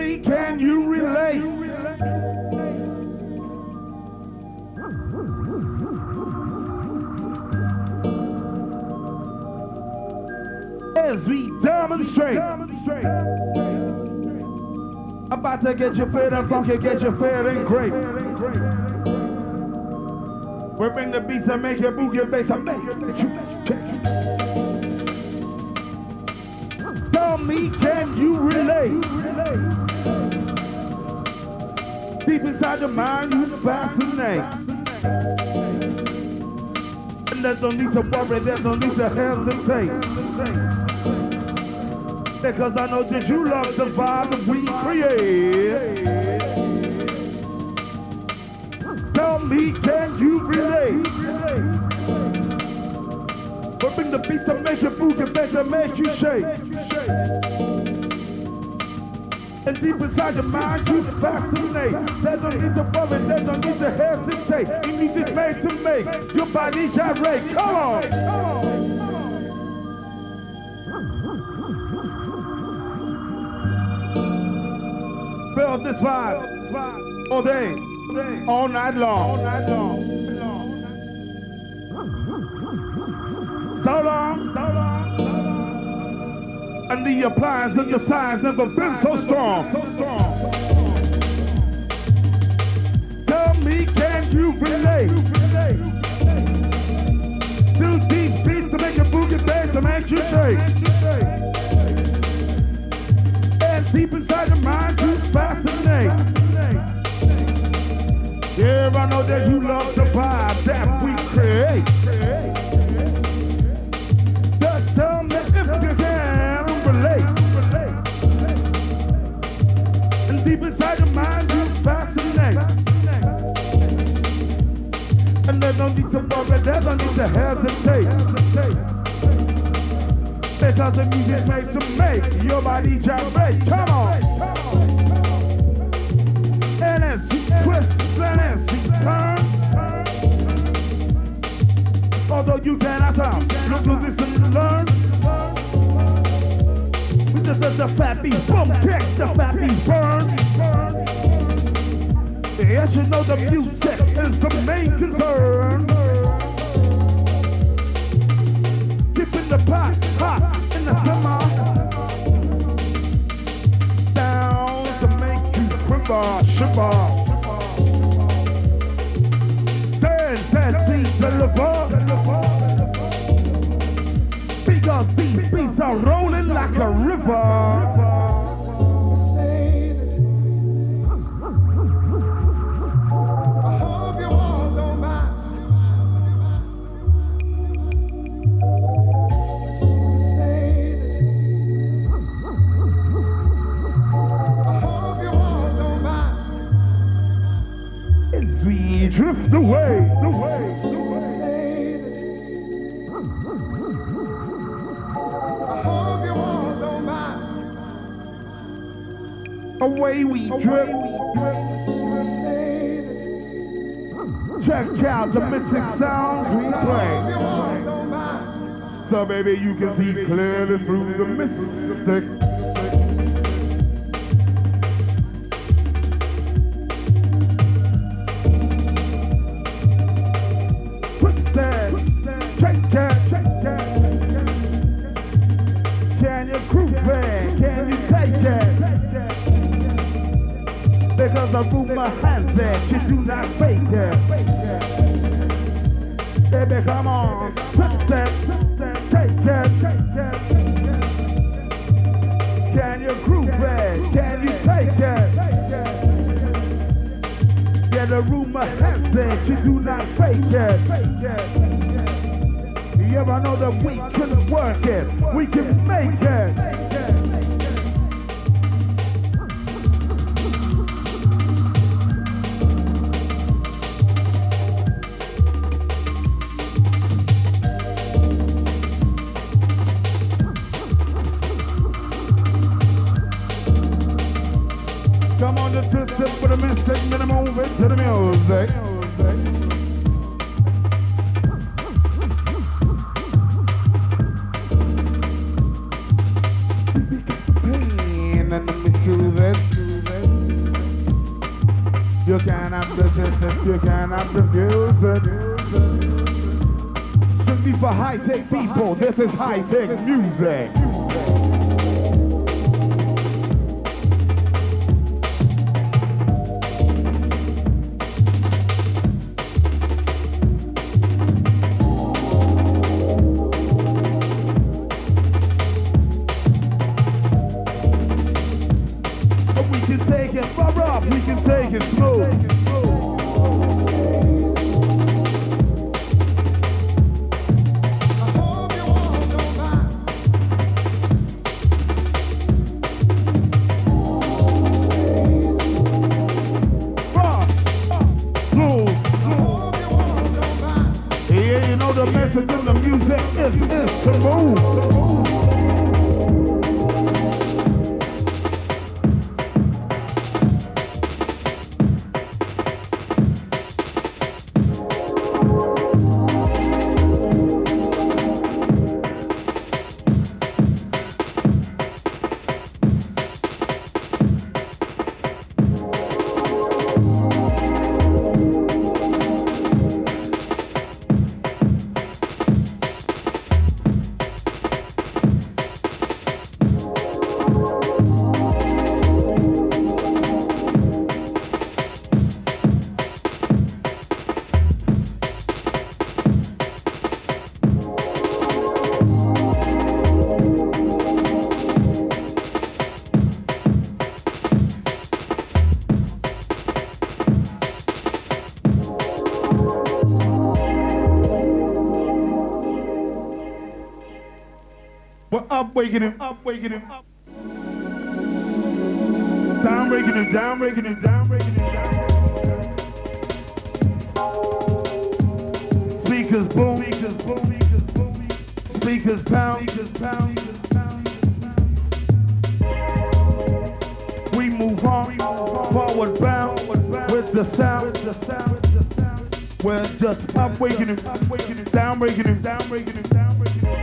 me, can you relate? As we demonstrate, about to get you fit and funky, get you fit and great. We bring the beats and make you move your bass and make you. Tell me, can you relate? Deep inside your mind, you fascinate. And there's no need to worry, there's no need to hesitate. Because I know that you love the vibe that we create. Tell me, can you relate? But bring the beats to make you move, your bass to make you shake. And deep inside your mind, you fascinate. There's no need to worry, there's no need to hesitate. You need just made to make your body gyrate. Come on, come on. Feel this vibe all day, all night long. So long. And the appliance and the signs never been so strong. Tell me, can you relate? Two deep beats to make you move your bass to make you shake. And deep inside your mind, you fascinate. Yeah, I know that you love the vibe that we create. Just tell me if you can relate. And deep inside your mind, you fascinate. And there's no need to worry, there's no need to hesitate. Because the music's made to make your body gyrate. Come on. And as you twist and as you turn, although you cannot sound, look to listen and learn. The fat beat boom kick, the fat beat burn. Yes, you know the music is the main concern. Keeping the pot hot in the summer, down to make you quiver, shiver. Dance and see deliver. Because these beats are rolling like a river. Drift away, I hope you all don't mind. Away we drift. Check out the mystic sounds we play. So baby, you can see clearly through the mystic. Because the rumor has it, you do not fake it. Baby, come on, twist it, take it. Can you groove it? Can you take it? Yeah, the rumor has it, you do not fake it. You ever know that we can work it, we can make it. Come on, just twist it for the mystic, then move it to the music. we can have the music. Strictly for high-tech people, this is high-tech music. We can take it far up, we can take it slow. Yeah, you know the message in the music is to move. We're up, waking him, up, waking him, up. Down, waking him, down, waking him, down, waking him, down. Speakers boom, speakers boom, speakers boom, speakers pound, speakers pound, speakers pound. We move on, forward bound, with the sound, with the sound, with the sound. We're just up, waking him, down, waking him, down, waking him, down, waking him.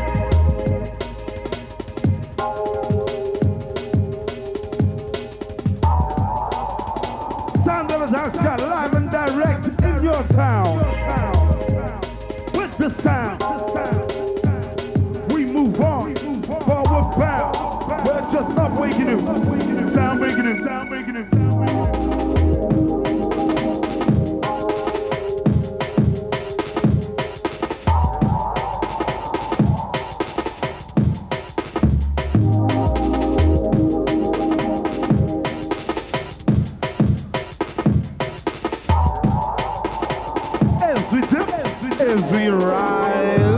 Oscar live and direct in your town. With the sound, we move on, forward bound. We're just up waking him, down waking him, down waking him, down waking him. As we rise,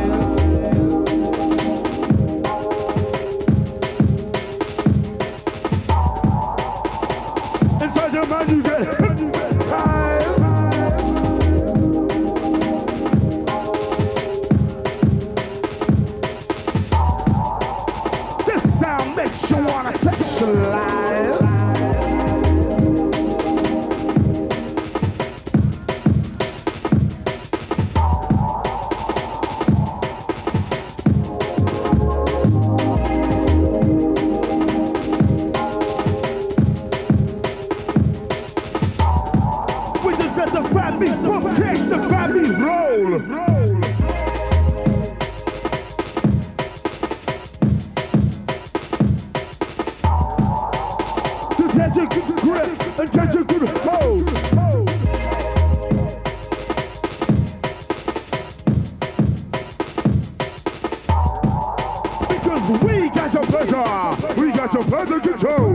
inside your mind you get hypnotized. This sound makes you wanna sexualize. We got your pleasure. We got your pleasure control.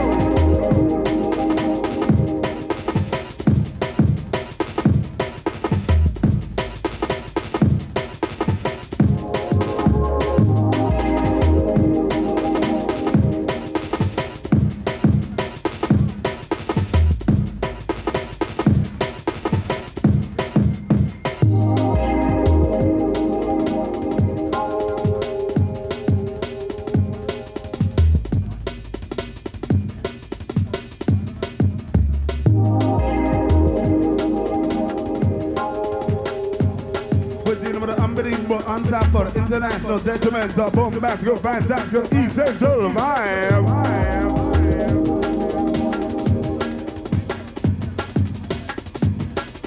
On top for international detrimental, bombastic, fantastic, essential vibe.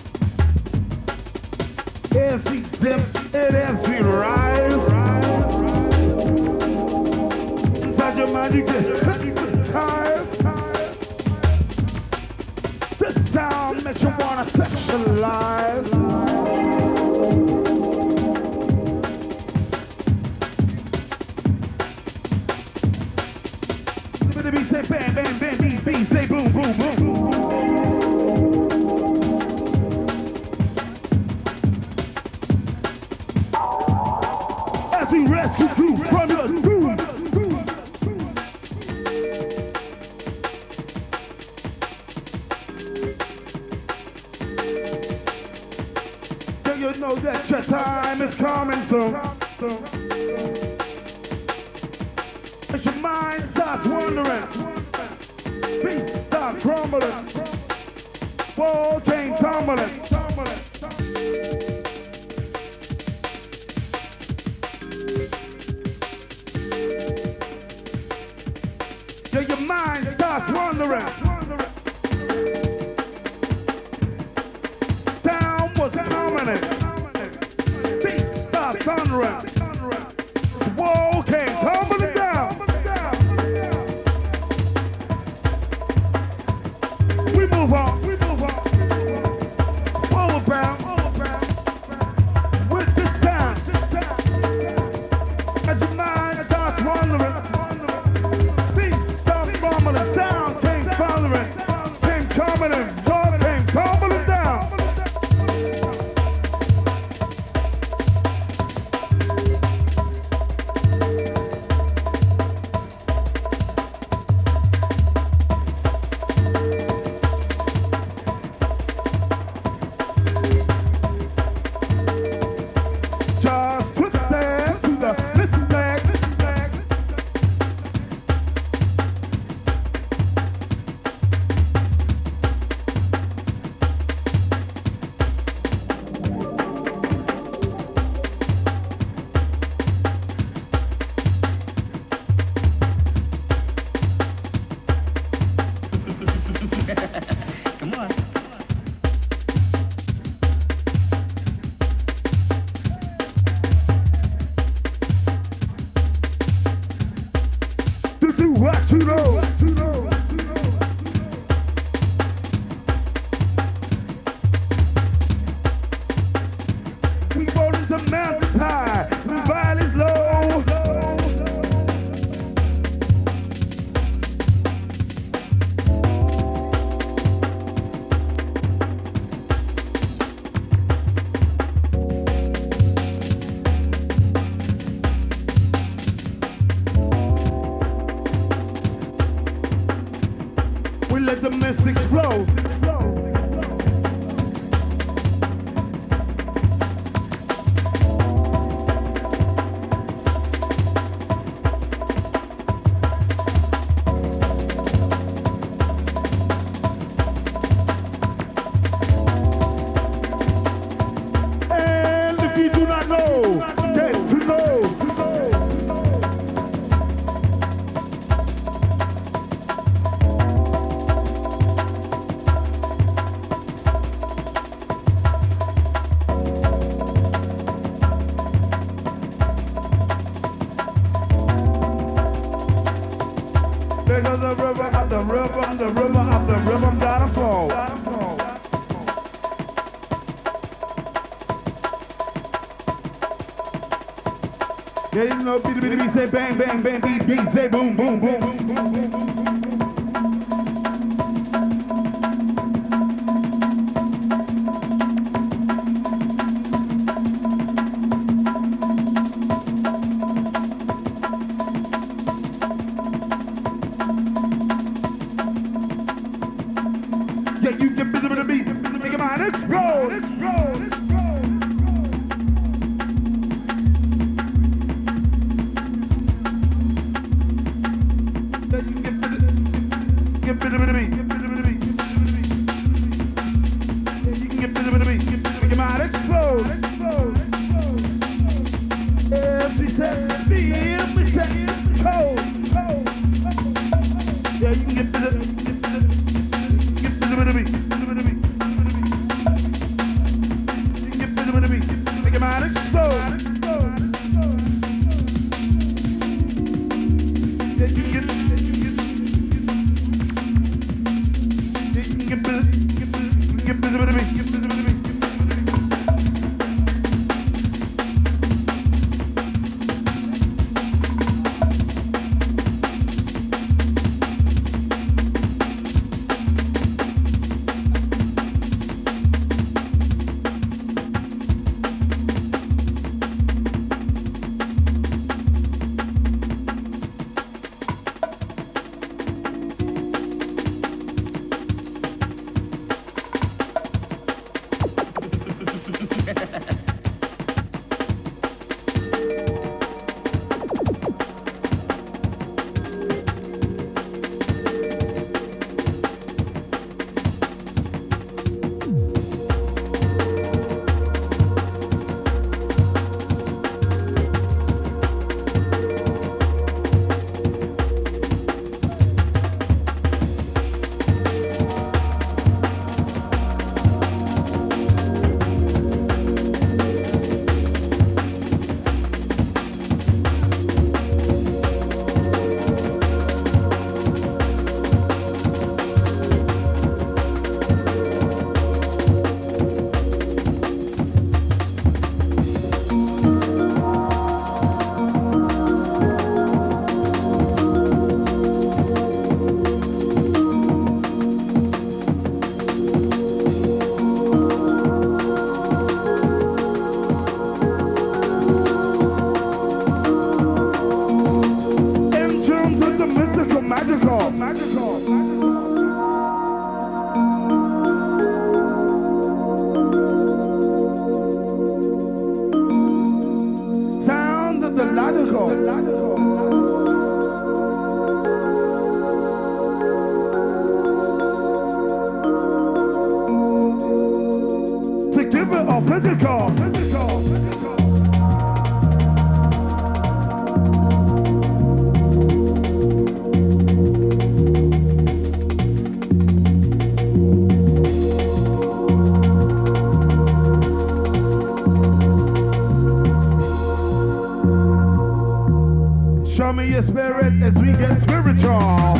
As we dip and as we rise, inside your mind you get tired. This sound makes you wanna sexualize. The beat say bang, bang, bang, beat, beat, say boom, boom, boom. As we rescue you from your doom. Do you know that your time is coming soon? As your mind starts wandering, feet start crumbling, walls came tumbling. Yeah, your mind starts wandering. Down was dominant, feet start thundering, wall came tumbling down. We move on, overbound, with the sound. As your mind starts wandering, feet start rumbling, sound came thundering, came tumbling, door came tumbling down. Just twist that to the listen leg. Come on. To do what you know. We roll into mountains high, valleys low. We let the mystics flow. And if you do not know, get to know. There goes the river of the river, the river of the river, gotta flow. Yeah, you know, beat, beat, beat, say bang, bang, bang, beat, beat, say boom, boom, boom, boom, boom, boom, boom. Yeah, you get busy with the beat, make your mind explode, explode, explode. Yeah, you get busy. systematic slow. Yeah, you can get busy with me. Show me your spirit as we get spiritual.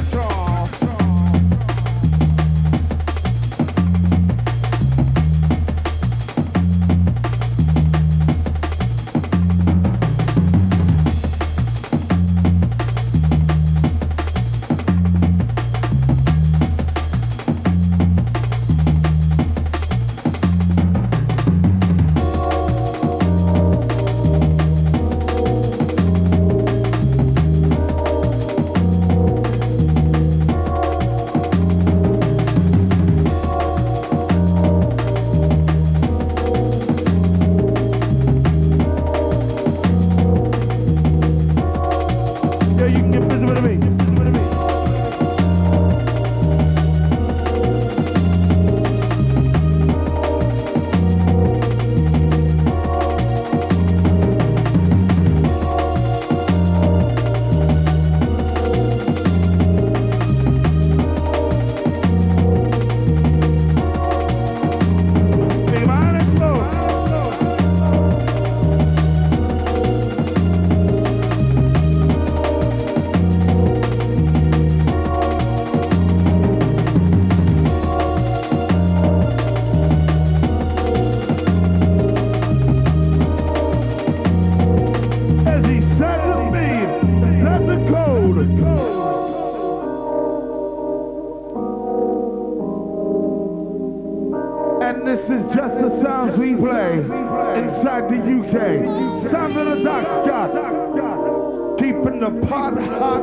And this is just the sounds we play inside the UK. Sound of the Dark Scott, keeping the pot hot.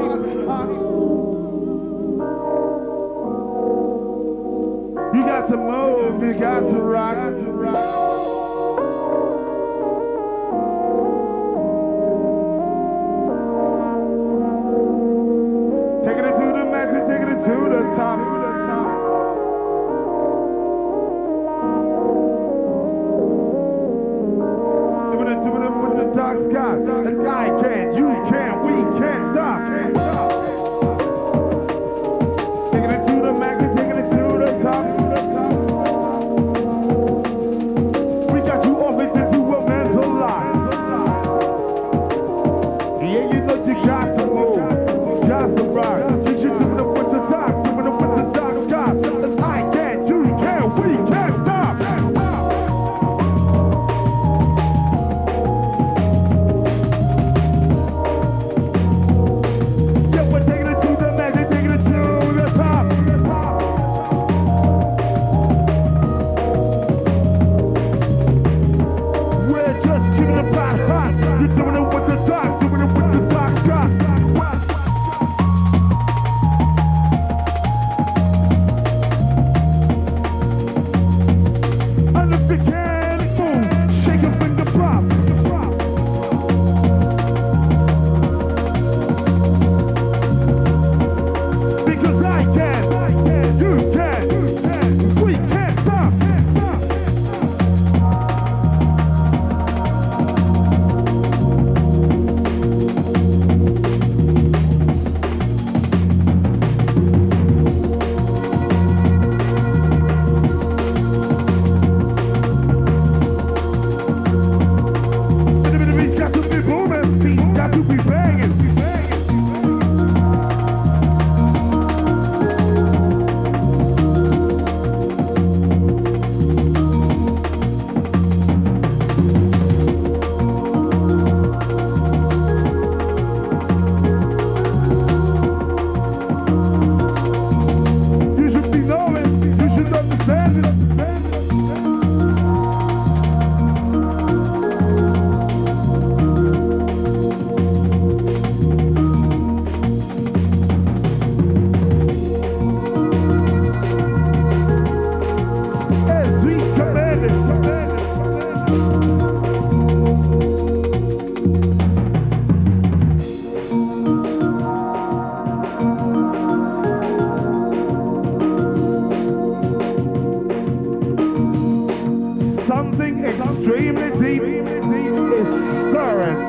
You got to move, you got to rock. Taking it to the max and taking it to the top. Doing it with the Dark Scott. And I can't, you can't, we can't stop. Taking it to the max and taking it to the top. We got you off into a mental lie. You're doing it with the dark, doing it with the dark drop. And if you can, boom, shake your finger, prop. Because I can, you can, we can't stop. The beats got to be booming, beats got to be banging. You should be knowing, you should understand it. As we commanded. Something extremely deep is stirring.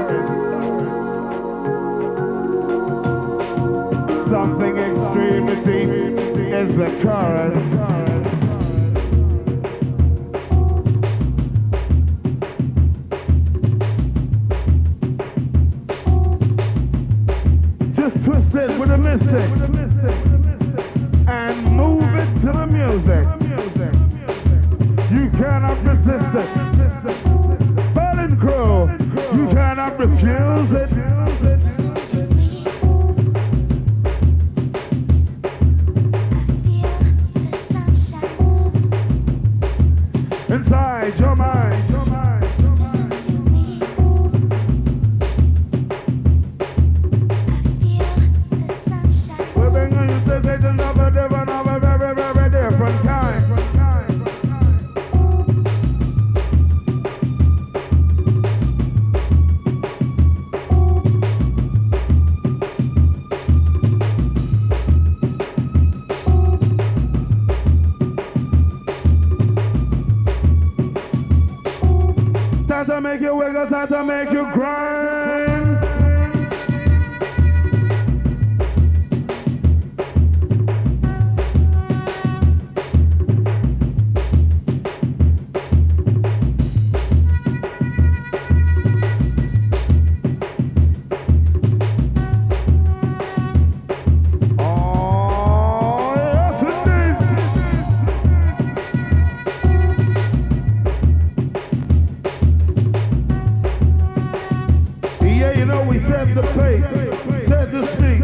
Something extremely deep is occurring. Just twist it with a mystic and move it to the music. You cannot resist it. Berlin Crew, you cannot refuse it. Inside your mind, your mind, your mind. We're bringing you sensations of a different, of a very, very different kind. Time to make you wiggle, time to make you grind. Oh, yes indeed. Yeah, you know we set the pace, set the speed.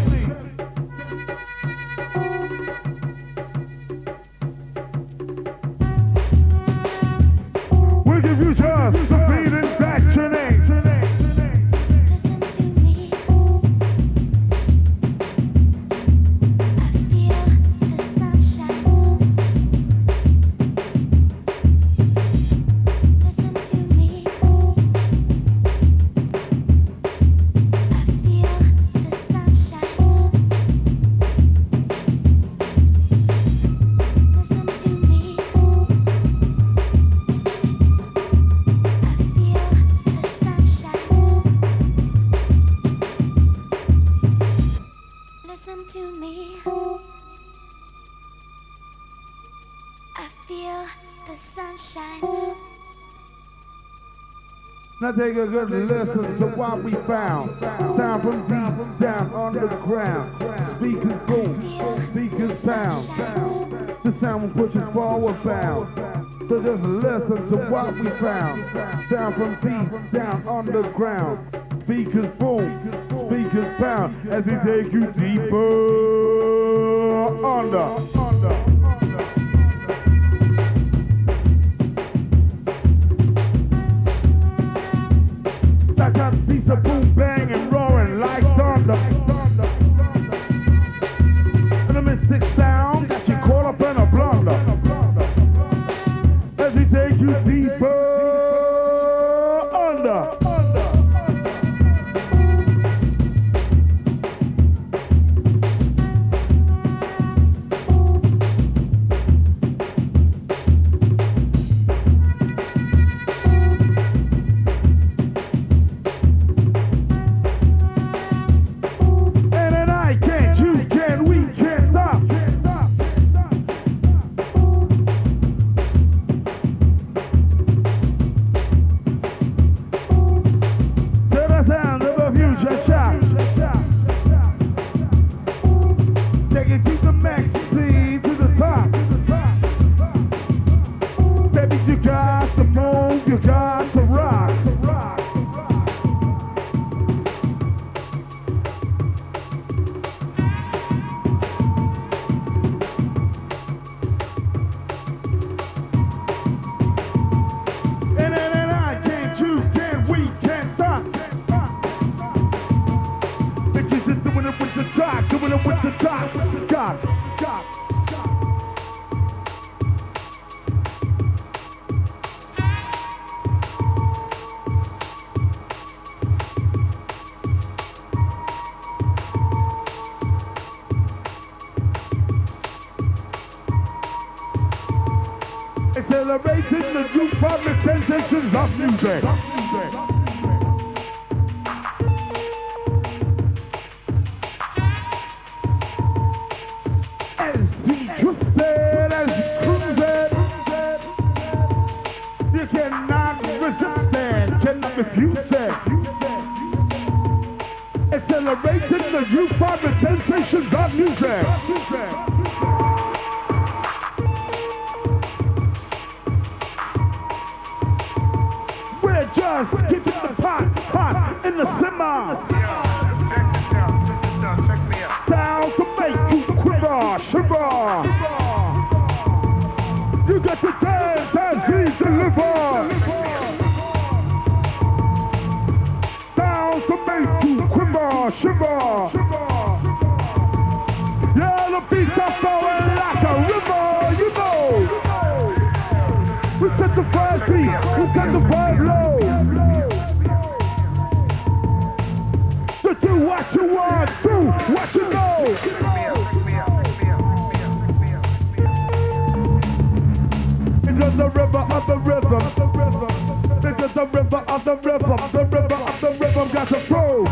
We'll give you just the beat and that your name. Listen to me. I feel the sunshine. Now take a good listen to what we found. Sound from deep down underground. Speakers boom, speakers pound. The sound pushes forward bound. So just listen to what we found. Sound from deep down underground. Speakers boom, speakers pound. As we take you deeper under. beats are boom, bang, and roaring like thunder. And a mystic sound that you caught up in a blunder. As we take you deeper under. Celebrating the new public sensations of music. As he twisted, as he cruised, you cannot resist it, cannot refuse it. Accelerating the new public sensations of music. Just keeping the pot in the simmer. Check this out, check me out. Sound to make you quiver, shiver. You got to dance as he delivers. Sound to make you quiver, shiver. Yeah, the beats are flowing like a river, you know. We set the fire beat, we set the vibe low. Do what you want, do what you know. Because the river of the rhythm, because the river of the rhythm, the river of the rhythm got to flow.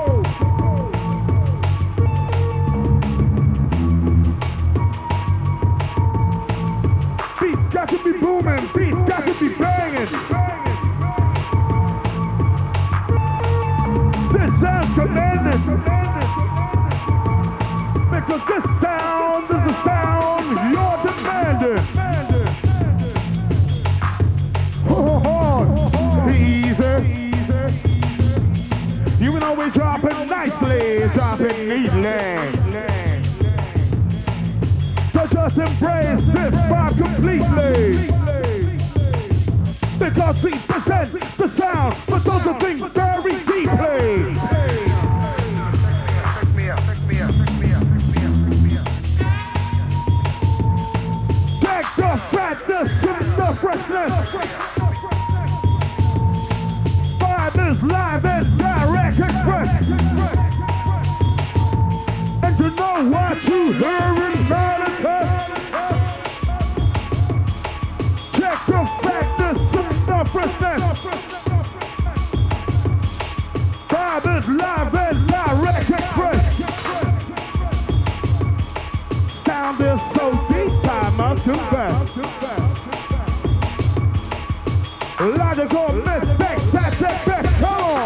Beats got to be booming, beats got to be banging. This sound's commanding. Because this sound is the sound you're demanding. Easy. You can always drop it nicely, drop it neatly. So just embrace this vibe completely. Because we present the sound, but those are things very deeply. Check the fatness and the freshness. Vibe is live and direct express. And you know what you hear in meditate. Check the fatness and the freshness. Vibe is live and direct express. Sound is so deep, I must confess. Logical mistakes at the best. Come on.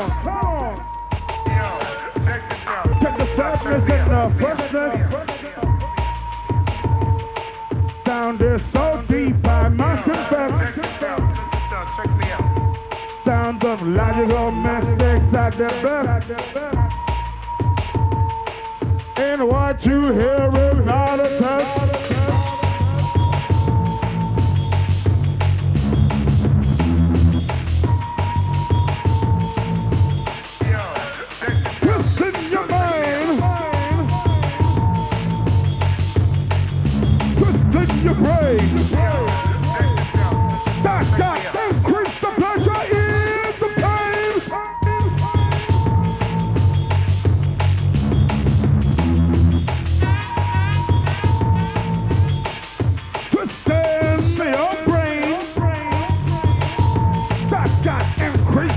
Check the freshness and the freshness. Sound is so deep, I must confess. Sound of logical mistakes at the best. And what you hear is not a test.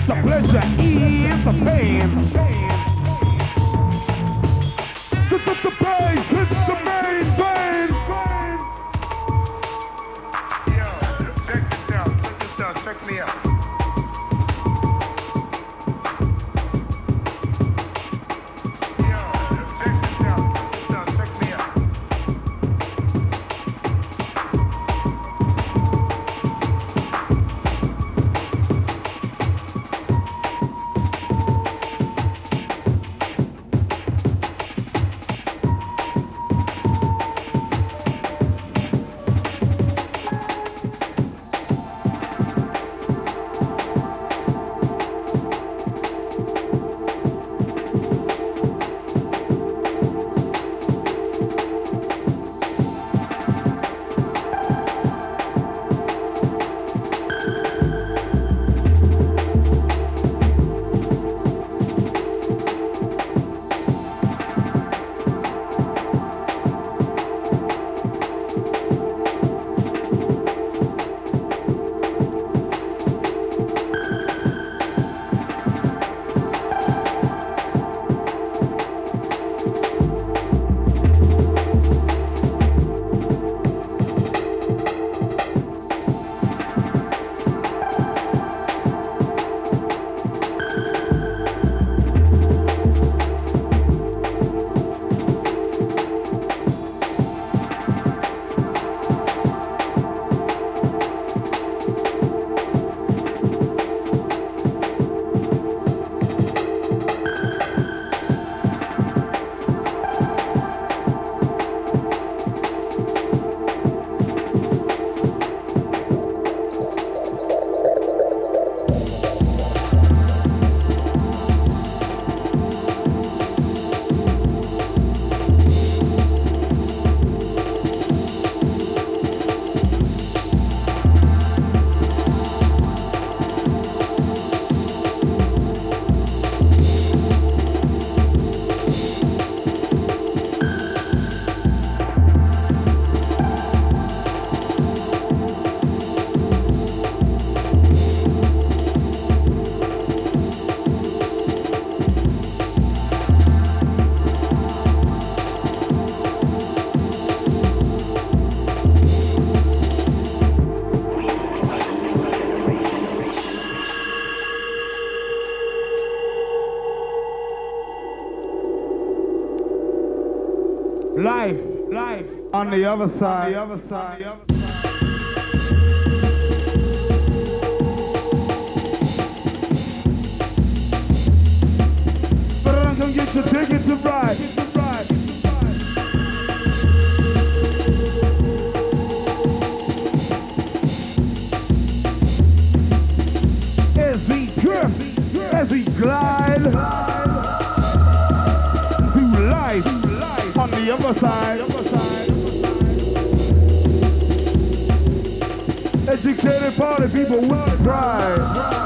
The pleasure is the pain. The bass hits the main vein. Yo, check this out, check me out. Yo, check this out, check me out. Life on the other side. But I'm gonna get your ticket to ride. As we drift, as we glide through life on the other side. Educated party people with pride.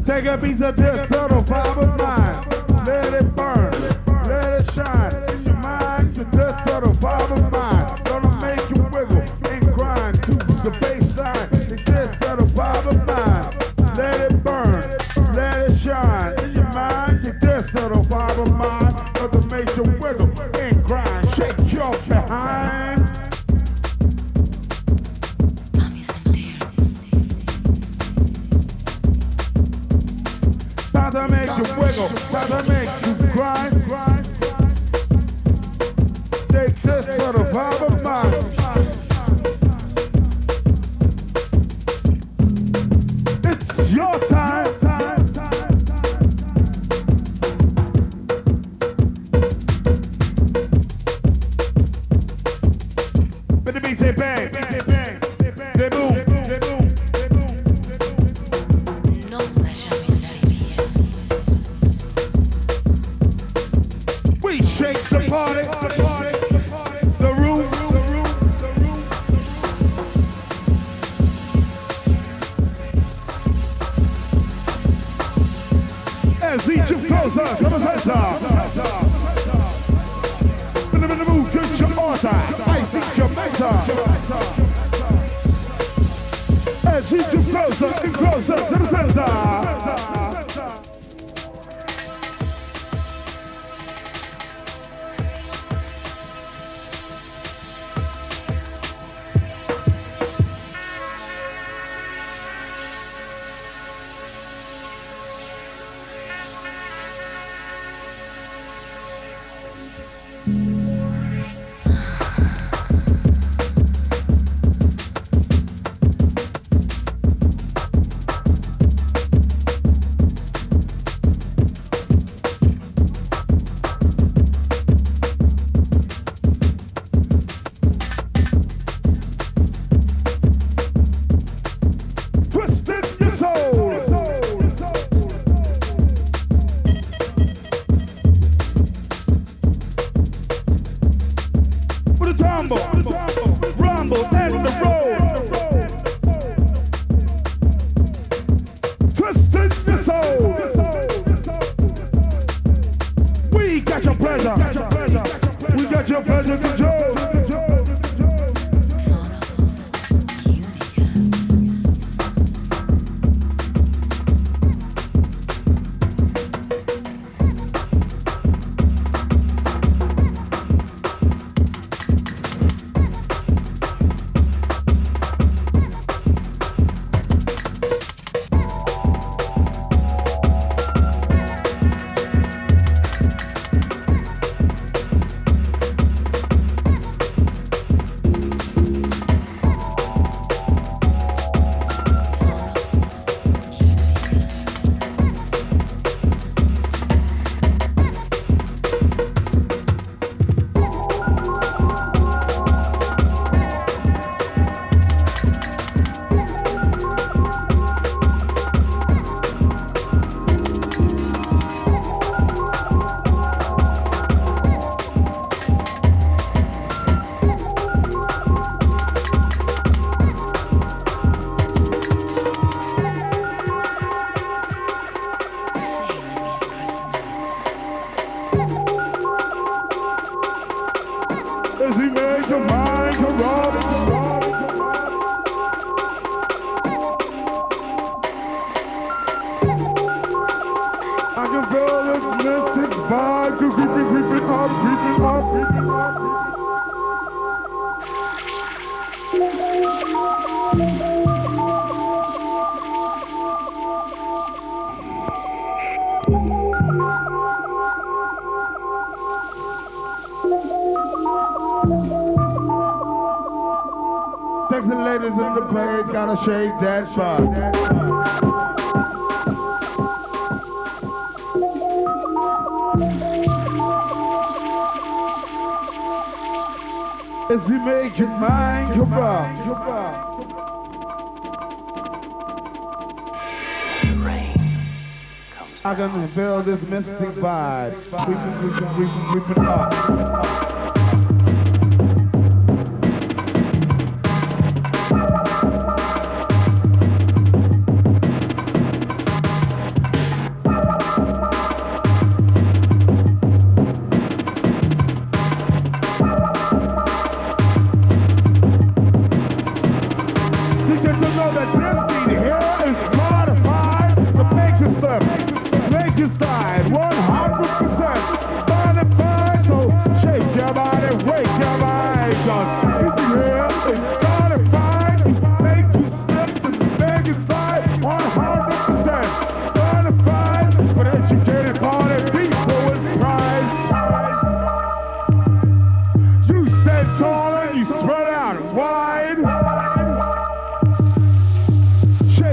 Take a piece of this subtle fiber mind. Let it burn, let it shine. In your mind, to this subtle fiber mind. Gonna make you wiggle and grind to the baseline. It's this subtle fiber mind. Let it burn, let it shine. In your mind, to this subtle fiber mind. Gonna make you wiggle and grind. Shake your behind. Time to make you wiggle, time to make you grind. Take this for the vibe of mine. It's your time. But the beat say bang, they boom. Shake the party, the room. As each of closer to the center. In the move, get your order. I think your mentor. As each of closer and closer to the center. Rumble and the road. Twisted your soul. We got your pleasure. We got your pleasure control. As he made your mind to rob. I can feel this mystic vibe creeping up. Sexy ladies in the place, gotta shake that spot. As you make your mind come up. I can feel this mystic vibe. Creeping up.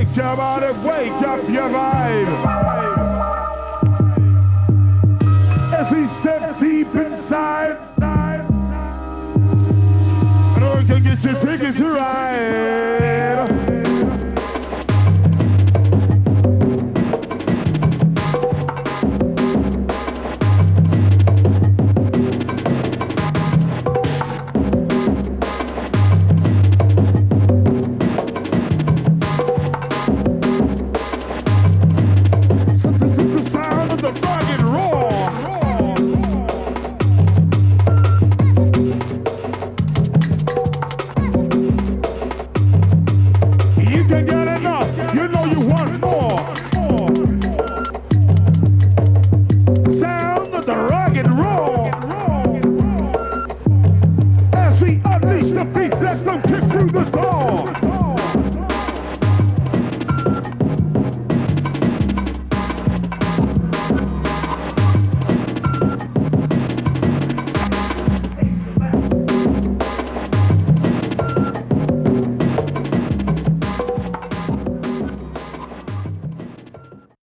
Shake your body, wake up your vibe. As we step deep inside, I know we can get your ticket to ride. You can get enough. You know you want more.